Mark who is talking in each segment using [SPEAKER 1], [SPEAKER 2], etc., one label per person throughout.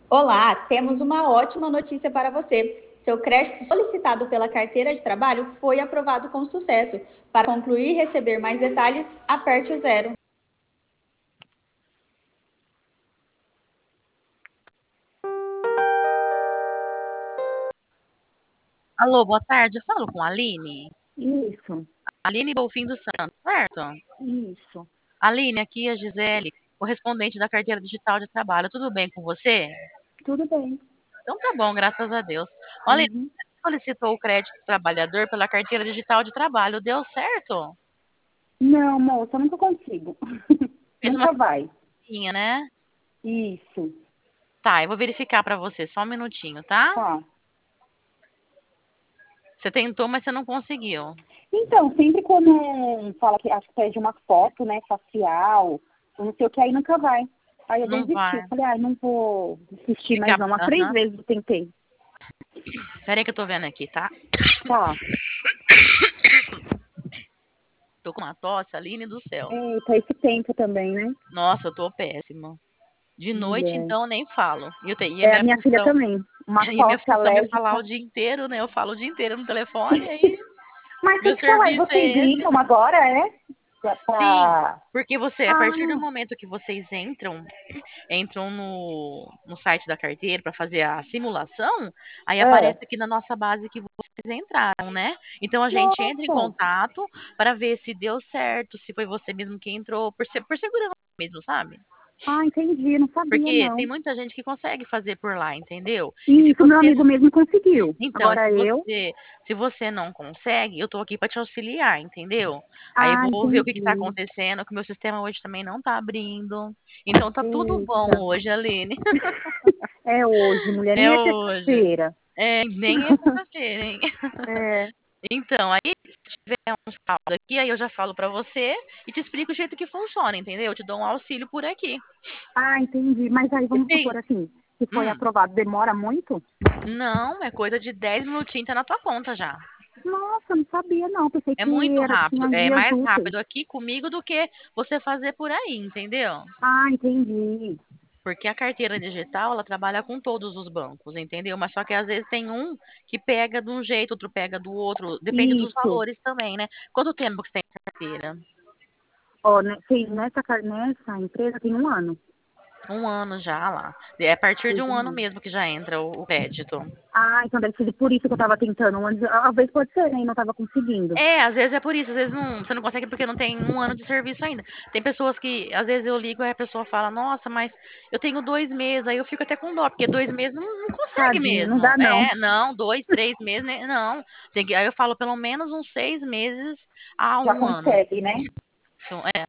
[SPEAKER 1] Olá, temos uma ótima notícia para você. Seu crédito solicitado pela carteira de trabalho foi aprovado com sucesso. Para concluir e receber mais detalhes, aperte o zero.
[SPEAKER 2] Alô, boa tarde. Eu falo com a Aline.
[SPEAKER 3] Isso,
[SPEAKER 2] Aline Bolfim dos Santos, certo?
[SPEAKER 3] isso.
[SPEAKER 2] Aline, aqui é a Gisele, correspondente da carteira digital de trabalho. Tudo bem com você?
[SPEAKER 3] Tudo bem.
[SPEAKER 2] Então tá bom, graças a Deus. Olha,
[SPEAKER 3] Uhum.
[SPEAKER 2] você solicitou o crédito do trabalhador pela carteira digital de trabalho. Deu certo?
[SPEAKER 3] Não, moça, eu nunca consigo.
[SPEAKER 2] Fez uma
[SPEAKER 3] Nunca vai.
[SPEAKER 2] coisinha, né?
[SPEAKER 3] Isso.
[SPEAKER 2] Tá, eu vou verificar pra você, só um minutinho, tá?
[SPEAKER 3] Tá.
[SPEAKER 2] Você tentou, mas você não conseguiu.
[SPEAKER 3] Então, sempre quando fala que acho que pede uma foto, né, facial, eu não sei o que, aí nunca vai. Aí eu
[SPEAKER 2] Não
[SPEAKER 3] desisti.
[SPEAKER 2] vai
[SPEAKER 3] Eu falei, ai, não vou insistir mais
[SPEAKER 2] ficar.
[SPEAKER 3] não. Umas três
[SPEAKER 2] Aham.
[SPEAKER 3] vezes eu tentei.
[SPEAKER 2] Pera aí que eu tô vendo aqui, tá?
[SPEAKER 3] Tá.
[SPEAKER 2] Tô com uma tosse, Aline do céu.
[SPEAKER 3] Eita, esse tempo também, né?
[SPEAKER 2] Nossa, eu tô péssima. De noite,
[SPEAKER 3] Mulher.
[SPEAKER 2] então, nem falo. E a
[SPEAKER 3] É a
[SPEAKER 2] minha
[SPEAKER 3] minha filha
[SPEAKER 2] função,
[SPEAKER 3] também. Uma
[SPEAKER 2] e a minha
[SPEAKER 3] tosse
[SPEAKER 2] função é falar
[SPEAKER 3] alérgica.
[SPEAKER 2] o dia inteiro, né? Eu falo o dia inteiro no telefone, aí
[SPEAKER 3] Mas
[SPEAKER 2] meu
[SPEAKER 3] deixa eu te falar, e
[SPEAKER 2] serviço
[SPEAKER 3] vocês
[SPEAKER 2] é esse.
[SPEAKER 3] limpam agora, é?
[SPEAKER 2] Sim,
[SPEAKER 3] Pra...
[SPEAKER 2] porque a partir do
[SPEAKER 3] Ah,
[SPEAKER 2] momento que vocês entram no site da carteira para fazer a simulação, aí aparece
[SPEAKER 3] é.
[SPEAKER 2] aqui na nossa base que vocês entraram, né? Então a gente entra em
[SPEAKER 3] Nossa.
[SPEAKER 2] contato para ver se deu certo, se foi você mesmo que entrou, por segurança mesmo, sabe?
[SPEAKER 3] Ah, entendi, não sabia,
[SPEAKER 2] Porque tem
[SPEAKER 3] não.
[SPEAKER 2] muita gente que consegue fazer por lá, entendeu? E se
[SPEAKER 3] Isso, meu
[SPEAKER 2] você
[SPEAKER 3] amigo mesmo conseguiu.
[SPEAKER 2] então,
[SPEAKER 3] Agora eu.
[SPEAKER 2] se você não consegue, eu tô aqui para te auxiliar, entendeu? Aí eu
[SPEAKER 3] Ah,
[SPEAKER 2] vou ver o que que tá
[SPEAKER 3] entendi.
[SPEAKER 2] acontecendo, que o meu sistema hoje também não tá abrindo. Então tá tudo bom
[SPEAKER 3] Eita.
[SPEAKER 2] hoje, Aline.
[SPEAKER 3] É hoje, mulher,
[SPEAKER 2] É
[SPEAKER 3] nem é
[SPEAKER 2] hoje.
[SPEAKER 3] terça-feira.
[SPEAKER 2] É, nem é sexta-feira, hein?
[SPEAKER 3] É.
[SPEAKER 2] Então, aí se tiver uns casos aqui, aí eu já falo pra você e te explico o jeito que funciona, entendeu? Eu te dou um auxílio por aqui.
[SPEAKER 3] Ah, entendi. Mas aí
[SPEAKER 2] E
[SPEAKER 3] vamos
[SPEAKER 2] tem,
[SPEAKER 3] supor assim, se foi
[SPEAKER 2] hum,
[SPEAKER 3] aprovado, demora muito?
[SPEAKER 2] não, é coisa de 10 minutinhos tá na tua conta já.
[SPEAKER 3] Nossa, não sabia não. Pensei
[SPEAKER 2] É
[SPEAKER 3] que
[SPEAKER 2] muito
[SPEAKER 3] era,
[SPEAKER 2] rápido.
[SPEAKER 3] tinha
[SPEAKER 2] É
[SPEAKER 3] dias
[SPEAKER 2] mais
[SPEAKER 3] úteis.
[SPEAKER 2] rápido aqui comigo do que você fazer por aí, entendeu?
[SPEAKER 3] Ah, entendi.
[SPEAKER 2] Porque a carteira digital, ela trabalha com todos os bancos, entendeu? Mas só que às vezes tem um que pega de um jeito, outro pega do outro. Depende dos
[SPEAKER 3] Isso.
[SPEAKER 2] valores também, né? Quanto tempo que você tem carteira?
[SPEAKER 3] Ó, nessa empresa tem 1 ano.
[SPEAKER 2] Um ano já lá. É a partir de
[SPEAKER 3] Fez
[SPEAKER 2] um
[SPEAKER 3] um
[SPEAKER 2] ano
[SPEAKER 3] ano.
[SPEAKER 2] mesmo que já entra o crédito.
[SPEAKER 3] Ah, então deve ser por isso que eu tava tentando. Às vezes pode ser, né? E não tava conseguindo.
[SPEAKER 2] É, às vezes é por isso, às vezes você não consegue porque não tem um ano de serviço ainda. Tem pessoas que, às vezes eu ligo e a pessoa fala, nossa, mas eu tenho 2 meses, aí eu fico até com dó, porque 2 meses não consegue
[SPEAKER 3] Tadinho, não
[SPEAKER 2] mesmo.
[SPEAKER 3] dá não.
[SPEAKER 2] É, não, 2, 3 meses, né? Não. Aí eu falo pelo menos uns 6 meses a
[SPEAKER 3] Já
[SPEAKER 2] um ano.
[SPEAKER 3] consegue, né?
[SPEAKER 2] Então, é,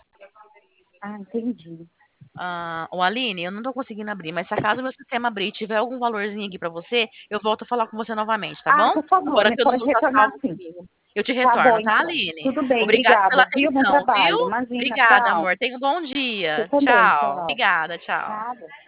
[SPEAKER 3] Ah, entendi.
[SPEAKER 2] o Aline, eu não tô conseguindo abrir, mas se acaso meu sistema abrir e tiver algum valorzinho aqui pra você, eu volto a falar com você novamente, tá
[SPEAKER 3] Ah,
[SPEAKER 2] bom?
[SPEAKER 3] por favor,
[SPEAKER 2] Agora
[SPEAKER 3] né?
[SPEAKER 2] que o
[SPEAKER 3] Pode
[SPEAKER 2] número tá
[SPEAKER 3] retornar
[SPEAKER 2] salvo
[SPEAKER 3] sim.
[SPEAKER 2] comigo. Eu te
[SPEAKER 3] Tá bom,
[SPEAKER 2] retorno, tá,
[SPEAKER 3] então.
[SPEAKER 2] Aline?
[SPEAKER 3] Tudo bem,
[SPEAKER 2] Obrigada pela
[SPEAKER 3] obrigada, viu? Bom
[SPEAKER 2] atenção, viu?
[SPEAKER 3] trabalho. Imagina,
[SPEAKER 2] Obrigada,
[SPEAKER 3] tchau.
[SPEAKER 2] amor. Tenha um bom
[SPEAKER 3] Você
[SPEAKER 2] dia.
[SPEAKER 3] também,
[SPEAKER 2] Tchau.
[SPEAKER 3] tchau.
[SPEAKER 2] Obrigada, tchau.
[SPEAKER 3] Nada.